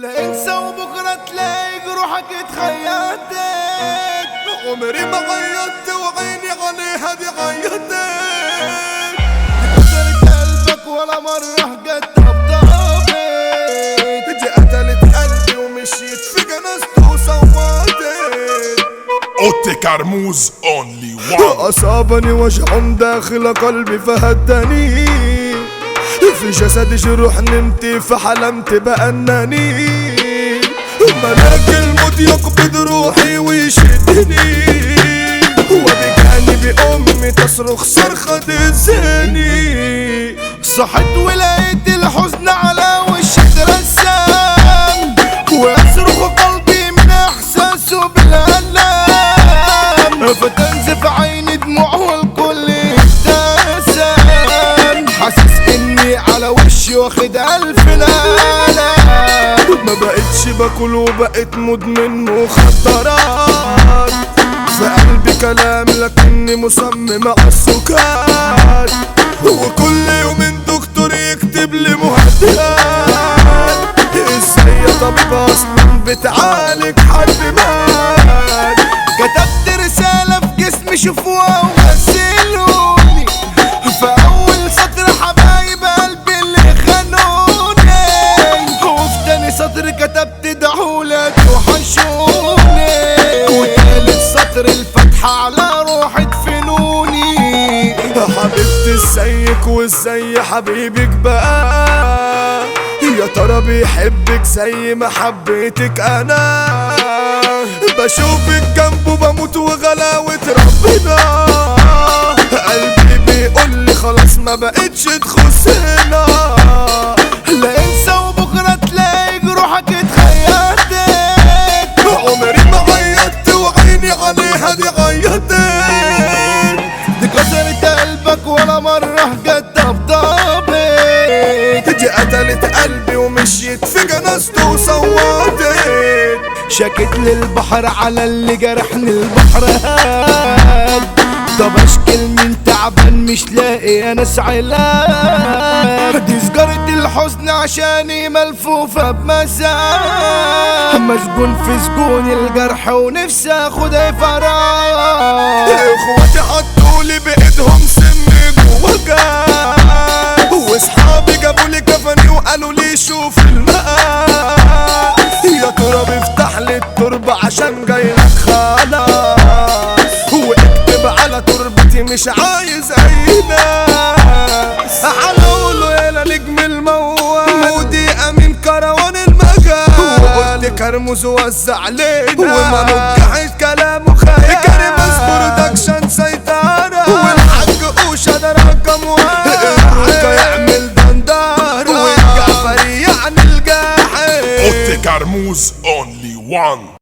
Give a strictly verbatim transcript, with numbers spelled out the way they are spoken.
لا انسى وبكرة تلاقي جروحك اتخيطت. عمري ما غيرت وعيني عليها دي غيرت. كسرت قلبك ولا مرة جت طبطبت. دي قتلت قلبي ومشيت في جنازته وصوتت. اوتي كرموز اونلي وان. أصابني وجع داخل قلبي فهدني، في جسدي جروح نمت فحلمت بأنني ملاك الموت يقبض روحي ويشدني، وبجانبي أمي تصرخ صرخة تهزني. صحيت ولقيت الحزن على وشي اترسم، ويصرخ قلبي من احساسه بالالم، فتنزف عيني دموع والكل ابتسم، حاسس اني على وشي واخد الف نقلة. ما بقتش باكل وبقيت مدمن مخدرات، في قلبي كلام لكني مصمم على السكات، وكل يومين دكتور يكتب لي مهدئات. ازاي يا طبيب اصلا بتعالج حد مات؟ كتبت رسالة في جسمي شوفوها وغسلوني، في أول سطر حبايب قلبي اللي خانوني، وفي تاني سطر كتبت دعولة توحشوني، وتالت سطر الفتحة على روح ادفنوني. حبيبتي ازيك وازاي حبيبك بقى؟ يا ترى بيحبك زي ما حبيتك انا؟ بشوفك جنبه بموت وغلاوة ربنا، قلبي بيقولي خلاص ما بقتش تخصنا. لا انسى وبكرة تلاقي جروحك اتخيطت. عمري ما غيرت وعيني عليها دي غيرت. دي كسرت قلبك ولا مرة جت طبطبت. دي قتلت قلبي ومشيت في جنازته وصوتت. شكت للبحر على اللي جرحني البحر هاد، طب اشكل من تعبان مش لاقي انا علاج. دي سجارة الحزن عشاني ملفوفة بمزاج، مسجون في سجون الجرح ونفسي اخد فراغ. اخواتي حطولي بايدهم سن جوا جاب، واصحابي جابولي كفني وقالوا لي شوف الماء. يا ترى بيفتح لي التربة عشان جايلك خلاص، واكتب على تربتي مش عايز اي ناس. هنقوله يا نجم الموال ودي امين كروان المجال، وقلت كرموز وزع علينا وما نجحت كلامه خيال. كريم برودكشن سيطرة والحاج اوشا ده رقم واحد، الركا يعمل دندار والجعفري يعني الجاحد. اوتي كرموز اونلي وان.